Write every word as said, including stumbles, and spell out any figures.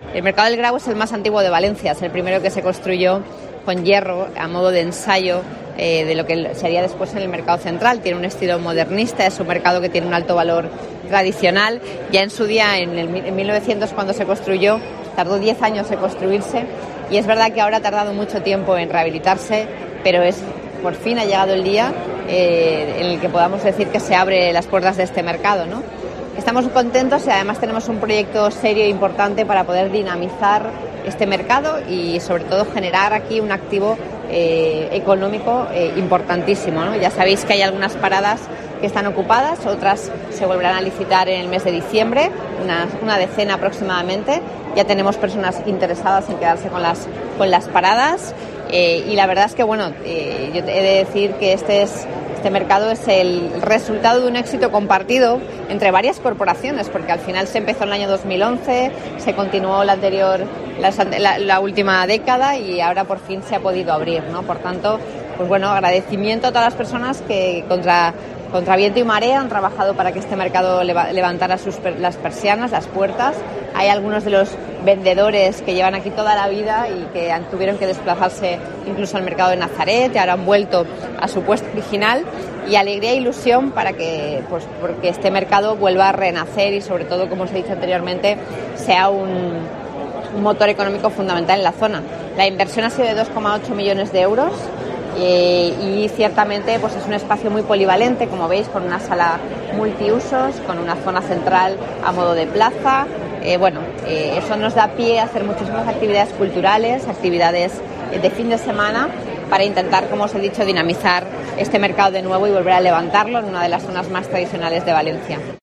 El mercado del Grau es el más antiguo de Valencia, es el primero que se construyó con hierro a modo de ensayo eh, de lo que sería después en el mercado central. Tiene un estilo modernista, es un mercado que tiene un alto valor tradicional. Ya en su día, en, el, en mil novecientos, cuando se construyó, tardó diez años en construirse, y es verdad que ahora ha tardado mucho tiempo en rehabilitarse, pero es por fin ha llegado el día eh, en el que podamos decir que se abren las puertas de este mercado, ¿no? Estamos contentos y además tenemos un proyecto serio e importante para poder dinamizar este mercado y sobre todo generar aquí un activo eh, económico eh, importantísimo, ¿no? Ya sabéis que hay algunas paradas que están ocupadas, otras se volverán a licitar en el mes de diciembre, una, una decena aproximadamente. Ya tenemos personas interesadas en quedarse con las, con las paradas eh, y la verdad es que, bueno, eh, yo he de decir que este es Este mercado es el resultado de un éxito compartido entre varias corporaciones, porque al final se empezó en el año dos mil once, se continuó la anterior, la, la, la última década y ahora por fin se ha podido abrir, ¿no? Por tanto, pues bueno, agradecimiento a todas las personas que contra, contra viento y marea han trabajado para que este mercado leva, levantara sus, las persianas, las puertas. Hay algunos de los vendedores que llevan aquí toda la vida y que han, tuvieron que desplazarse incluso al mercado de Nazaret y ahora han vuelto a su puesto original, y alegría e ilusión para que, pues, porque este mercado vuelva a renacer y sobre todo, como os he dicho anteriormente, sea un, un motor económico fundamental en la zona. La inversión ha sido de dos coma ocho millones de euros eh, y ciertamente pues es un espacio muy polivalente, como veis, con una sala multiusos, con una zona central a modo de plaza. Eh, bueno, eh, eso nos da pie a hacer muchísimas actividades culturales, actividades de fin de semana, para intentar, como os he dicho, dinamizar este mercado de nuevo y volver a levantarlo en una de las zonas más tradicionales de Valencia.